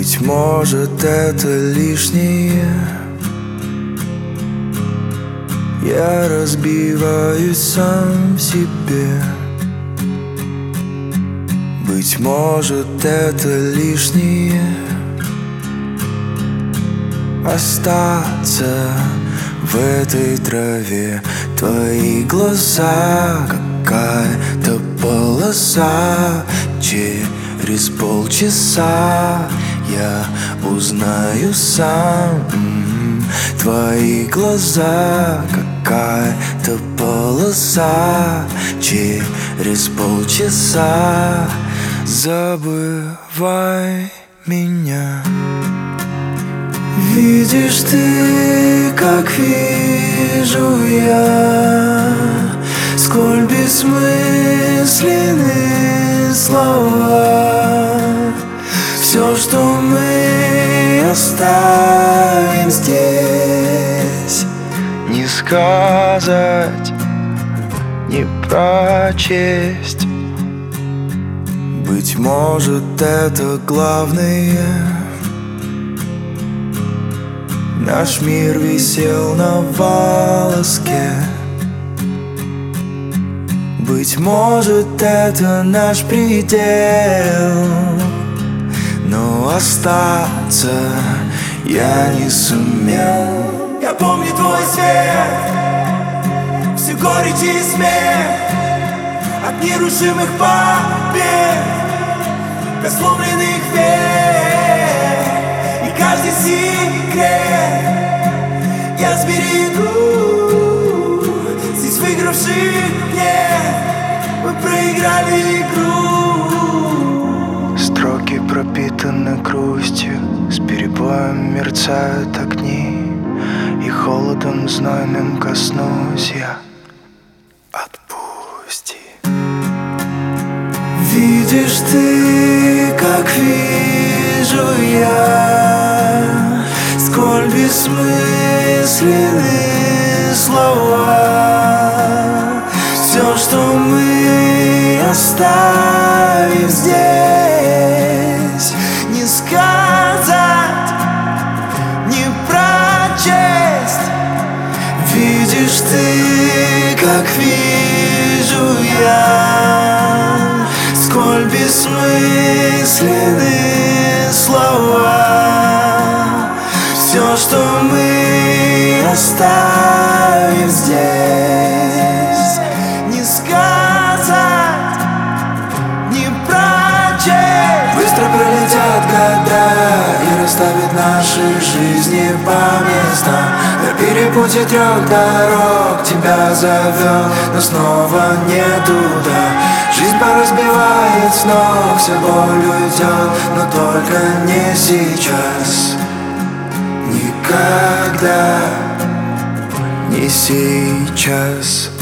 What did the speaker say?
Быть может, это лишнее. Я разбиваюсь сам в себе. Быть может, это лишнее. Остаться в этой траве. Твои глаза, какая-то полоса. Через полчаса я узнаю сам. Твои глаза, какая-то полоса. Через полчаса забывай меня. Видишь ты, как вижу я, сколь бессмысленны слова. Все, что мы оставим здесь, не сказать, не прочесть. Быть может, это главное. Наш мир висел на волоске. Быть может, это наш предел. Но остаться я не сумел. Я помню твой свет, все горечь и смех от нерушимых побед до сломленных век. И каждый секрет я сберегу. Здесь выигравших нет, мы проиграли игру. Строки пропитаны грустью, с перебоем мерцают огни, и холодом знойным коснусь я. Отпусти. Видишь ты, как вижу я, сколь бессмысленны слова. Все, что мы оставим здесь, не сказать, не прочесть. Видишь ты, как вижу я, сколь бессмысленны слова. Все, что мы оставим здесь, не сказать, не прочесть. Быстро пролетят года и расставят наши жизни по местам. На перепутье 3 дорог тебя зовет, но снова не туда. Жизнь поразбивает с ног, вся боль уйдет, но только не сейчас. Никогда не сейчас.